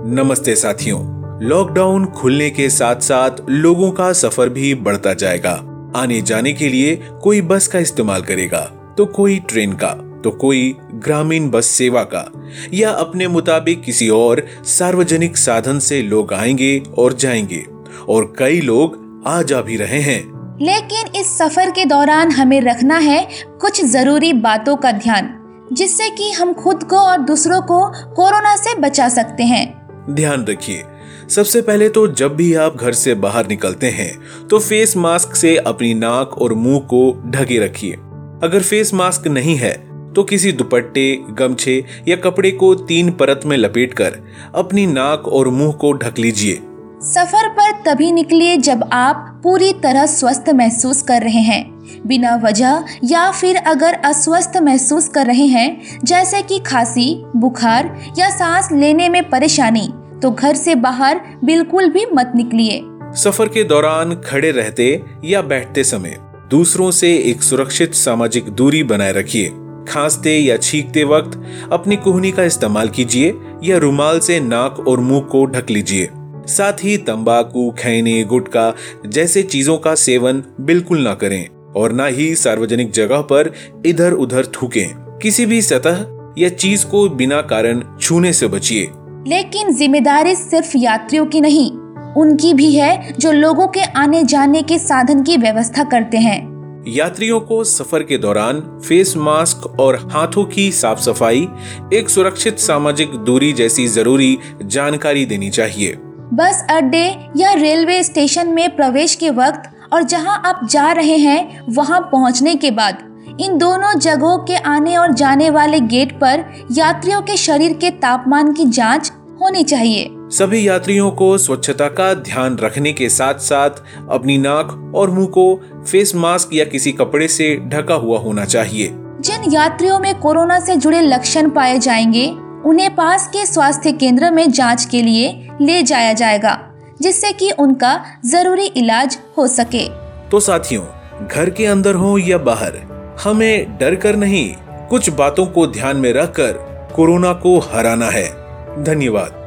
नमस्ते साथियों। लॉकडाउन खुलने के साथ साथ लोगों का सफर भी बढ़ता जाएगा। आने जाने के लिए कोई बस का इस्तेमाल करेगा, तो कोई ट्रेन का, तो कोई ग्रामीण बस सेवा का, या अपने मुताबिक किसी और सार्वजनिक साधन से लोग आएंगे और जाएंगे, और कई लोग आ जा भी रहे हैं। लेकिन इस सफर के दौरान हमें रखना है कुछ जरूरी बातों का ध्यान, जिससे कि हम खुद को और दूसरों को कोरोना से बचा सकते हैं। ध्यान रखिए, सबसे पहले तो जब भी आप घर से बाहर निकलते हैं तो फेस मास्क से अपनी नाक और मुंह को ढके रखिए। अगर फेस मास्क नहीं है तो किसी दुपट्टे, गमछे या कपड़े को 3 परत में लपेटकर अपनी नाक और मुंह को ढक लीजिए। सफर पर तभी निकलिए जब आप पूरी तरह स्वस्थ महसूस कर रहे हैं। बिना वजह या फिर अगर अस्वस्थ महसूस कर रहे हैं, जैसे कि खांसी, बुखार या सांस लेने में परेशानी, तो घर से बाहर बिल्कुल भी मत निकलिए। सफर के दौरान खड़े रहते या बैठते समय दूसरों से एक सुरक्षित सामाजिक दूरी बनाए रखिए। खांसते या छींकते वक्त अपनी कुहनी का इस्तेमाल कीजिए या रुमाल से नाक और मुंह को ढक लीजिए। साथ ही तंबाकू, खैनी, गुटखा जैसे चीजों का सेवन बिल्कुल ना करें और ना ही सार्वजनिक जगह पर इधर उधर थूकें। किसी भी सतह या चीज को बिना कारण छूने से बचिए। लेकिन जिम्मेदारी सिर्फ यात्रियों की नहीं, उनकी भी है जो लोगों के आने जाने के साधन की व्यवस्था करते हैं। यात्रियों को सफर के दौरान फेस मास्क और हाथों की साफ सफाई, एक सुरक्षित सामाजिक दूरी जैसी जरूरी जानकारी देनी चाहिए। बस अड्डे या रेलवे स्टेशन में प्रवेश के वक्त और जहां आप जा रहे हैं वहां पहुंचने के बाद इन दोनों जगहों के आने और जाने वाले गेट पर यात्रियों के शरीर के तापमान की जांच होनी चाहिए। सभी यात्रियों को स्वच्छता का ध्यान रखने के साथ साथ अपनी नाक और मुंह को फेस मास्क या किसी कपड़े से ढका हुआ होना चाहिए। जिन यात्रियों में कोरोना से जुड़े लक्षण पाए जाएंगे, उन्हें पास के स्वास्थ्य केंद्र में जांच के लिए ले जाया जाएगा, जिससे कि उनका जरूरी इलाज हो सके। तो साथियों, घर के अंदर हो या बाहर, हमें डर कर नहीं, कुछ बातों को ध्यान में रखकर कोरोना को हराना है। धन्यवाद।